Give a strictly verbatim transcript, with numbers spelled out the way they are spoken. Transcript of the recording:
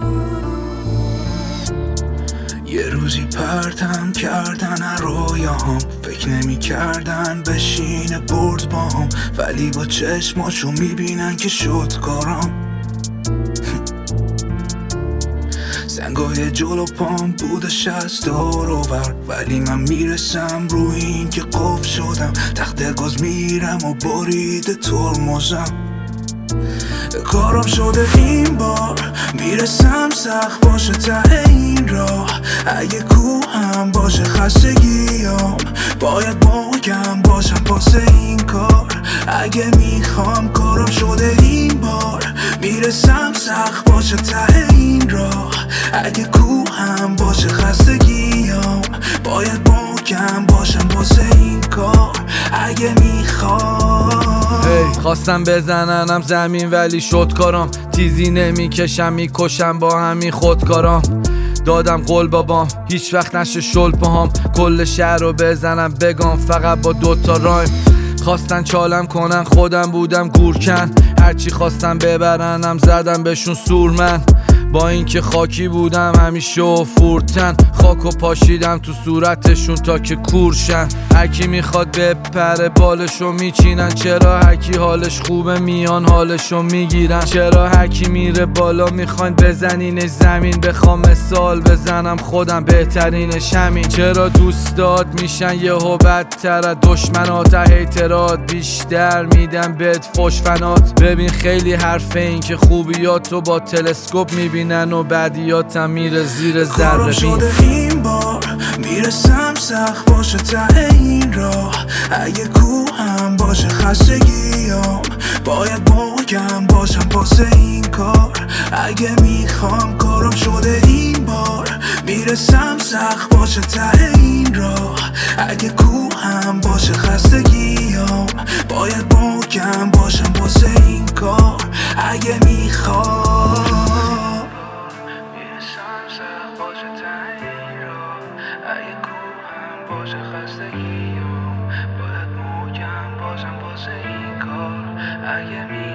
یه روزی پرتم کردن رویاهم، فکر نمی کردن بشینه برد باهم، ولی با چشماشو میبینن که شد کارم. سنگای جلو پام بودش از دور و بر، ولی من میرسم روی این که قفل شدم. تخت گاز میرم و برید ترمزم. کارم شده این بار، میرسم سخت باشه ته این راه. اگه کوهم باشه خستگیام، باید محکم باشم پاسه این کار. اگه میخوام کارم شده این بار، میرسم سخت باشه ته این راه. اگه کوهم باشه خستگیام، باید محکم باشم پاسه این کار. اگه میخوام hey, خواستم بزننم زمین ولی شد کارم. تیزی نمیکشم میکشم با همین خودکارم. دادم قول بابام هیچ وقت نشه شل پاهام. کل شهر رو بزنم بگم فقط با دوتا رایم. خواستن چالم کنن خودم بودم گورکن. هرچی خواستم ببرنم زدم بهشون سورمن. با اینکه خاکی بودم همیشه و فورتن. خاکو پاشیدم تو صورتشون تا که کورشن. هرکی میخواد بپره بالشو میچینن. چرا هرکی حالش خوبه میان حالشو میگیرن. چرا هرکی میره بالا میخواین بزنینش زمین. بخوام مثال بزنم خودم بهترینش همین. چرا دوستات میشن یهو بدتر از دشمنات. هیترات بیشتر میدن بهت فوش فنات. ببین خیلی حرفه این که خوبیاتو با تلسکوپ میبینن و بعدیاتم میره زیر ذره بین. شده این بار، میرسم سخت باشه ته این راه. اگه کوهم باشه خستگیام، باید محکم باشم پاسه این کار. اگه میخوام کارم شده این بار، میرسم سخت باشه ته این راه. اگه کوهم باشه خستگیام، باید محکم باشم پاسه این کار. اگه میخوام باشه ته این راه. اگه کوهم باشه خستگیام، باید محکم باشم واسه این کار. اگه می